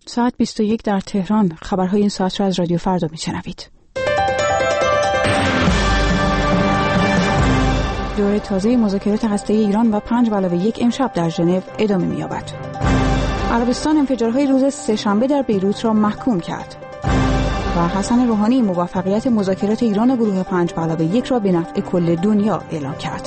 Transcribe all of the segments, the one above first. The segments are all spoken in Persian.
ساعت 21 در تهران. خبرهای این ساعت را از رادیو فردا میشنوید. دوره تازه مذاکرات هسته‌ای ایران و 5+1 امشب در ژنو ادامه می‌یابد. عربستان انفجارهای روز سه‌شنبه در بیروت را محکوم کرد. و حسن روحانی موفقیت مذاکرات ایران و گروه 5+1 را به نفع کل دنیا اعلام کرد.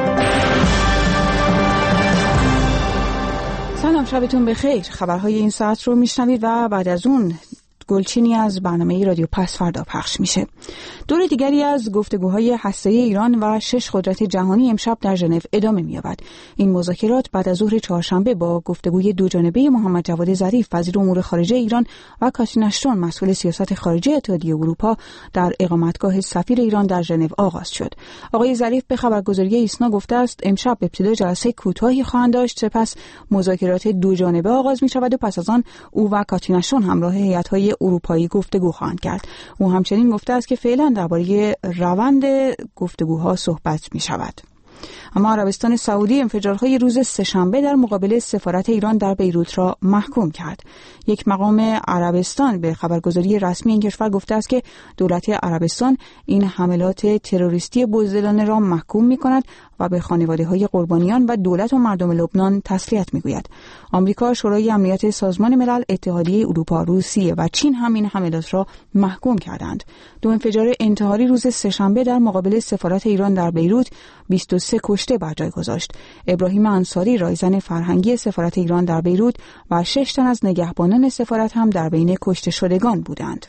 سلام، شبتون بخیر. خبرهای این ساعت رو میشنوید و بعد از اون گلچینی از برنامه رادیو پس فردا پخش میشه. دور دیگری از گفتگوهای هسته‌ای ایران و 6 قدرت جهانی امشب در ژنو ادامه می‌یابد. این مذاکرات بعد از ظهر چهارشنبه با گفتگوی دوجانبه محمد جواد ظریف وزیر امور خارجه ایران و کاترین اشتون مسئول سیاست خارجی اتحادیه اروپا در اقامتگاه سفیر ایران در ژنو آغاز شد. آقای ظریف به خبرگزاری ایسنا گفته است امشب ابتدا جلسه کوتاهی خواهند داشت، سپس مذاکرات دوجانبه آغاز می‌شود و پس از آن او و کاترین اشتون همراه هیئت‌های اروپایی گفتگو خواهند کرد. او همچنین گفته است که فعلا درباره روند گفتگوها صحبت می شود. اما عربستان سعودی انفجارهای روز سه‌شنبه در مقابل سفارت ایران در بیروت را محکوم کرد. یک مقام عربستان به خبرگزاری رسمی این کشور گفته است که دولت عربستان این حملات تروریستی بزدلانه را محکوم می کند و به خانواده‌های قربانیان و دولت و مردم لبنان تسلیت می‌گوید. آمریکا، شورای امنیت سازمان ملل، اتحادیه اروپا، روسیه و چین هم این حملات را محکوم کردند. دو انفجار انتحاری روز سه‌شنبه در مقابل سفارت ایران در بیروت 23 کشته بر جای گذاشت. ابراهیم انصاری، رایزن فرهنگی سفارت ایران در بیروت و 6 تن از نگهبانان سفارت هم در بین کشته شدگان بودند.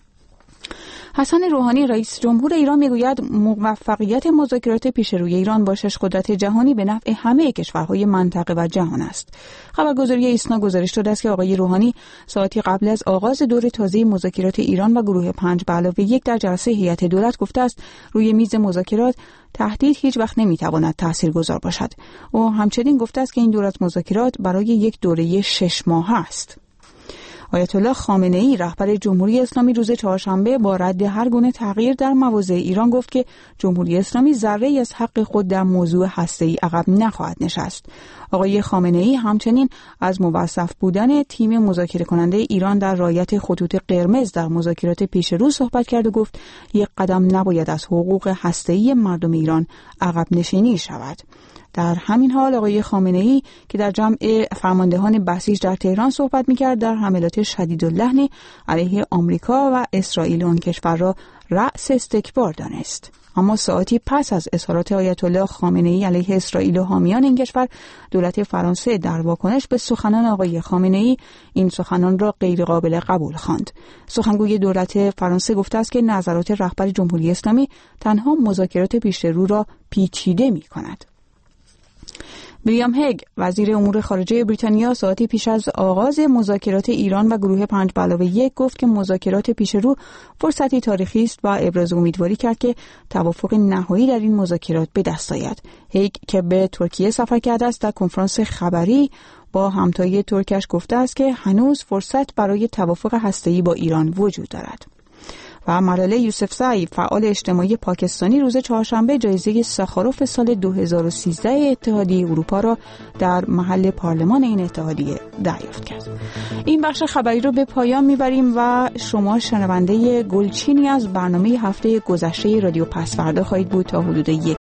حسن روحانی رئیس جمهور ایران میگوید موفقیت مذاکرات پیشروی ایران با 6 قدرت جهانی به نفع همه کشورهای منطقه و جهان است. خبرگزاری ایسنا گزارش داده است که آقای روحانی ساعتی قبل از آغاز دور تازه مذاکرات ایران و گروه 5+1 در جلسه هیئت دولت گفته است روی میز مذاکرات تهدید هیچ وقت نمیتواند تاثیرگذار باشد. او همچنین گفته است که این دور از مذاکرات برای یک دوره 6 ماهه است. آیت الله خامنه‌ای رهبر جمهوری اسلامی روز چهارشنبه با رد هر گونه تغییر در مواضع ایران گفت که جمهوری اسلامی ذره‌ای از حق خود در موضوع هسته‌ای عقب نخواهد نشست. آقای خامنه‌ای همچنین از موظف بودن تیم مذاکره کننده ایران در رعایت خطوط قرمز در مذاکرات پیش رو صحبت کرد و گفت یک قدم نباید از حقوق هسته‌ای مردم ایران عقب نشینی شود. در همین حال آقای خامنه‌ای که در جمع فرماندهان بسیج در تهران صحبت می‌کرد در حملات شدیداللحن علیه آمریکا و اسرائیل آن کشور را رأس استکبار دانست. اما ساعتی پس از اظهارات آیت الله خامنه‌ای علیه اسرائیل و حامیان این کشور، دولت فرانسه در واکنش به سخنان آقای خامنه‌ای این سخنان را غیر قابل قبول خواند. سخنگوی دولت فرانسه گفته است که نظرات رهبر جمهوری اسلامی تنها مذاکرات پیشرو را پیچیده می‌کند. ویلیام هگ وزیر امور خارجه بریتانیا ساعتی پیش از آغاز مذاکرات ایران و گروه 5+1 گفت که مذاکرات پیشرو فرصتی تاریخی است و ابراز امیدواری کرد که توافق نهایی در این مذاکرات به دست آید. هگ که به ترکیه سفر کرده است در کنفرانس خبری با همتای ترکش گفته است که هنوز فرصت برای توافق هسته‌ای با ایران وجود دارد. و ملاله یوسفزئی فعال اجتماعی پاکستانی روز چهارشنبه جایزه ساخاروف سال 2013 اتحادیه اروپا را در محل پارلمان این اتحادیه دریافت کرد. این بخش خبری رو به پایان میبریم و شما شنونده گلچینی از برنامه هفته گذشته رادیو پس فردا خواهید بود تا حدود 1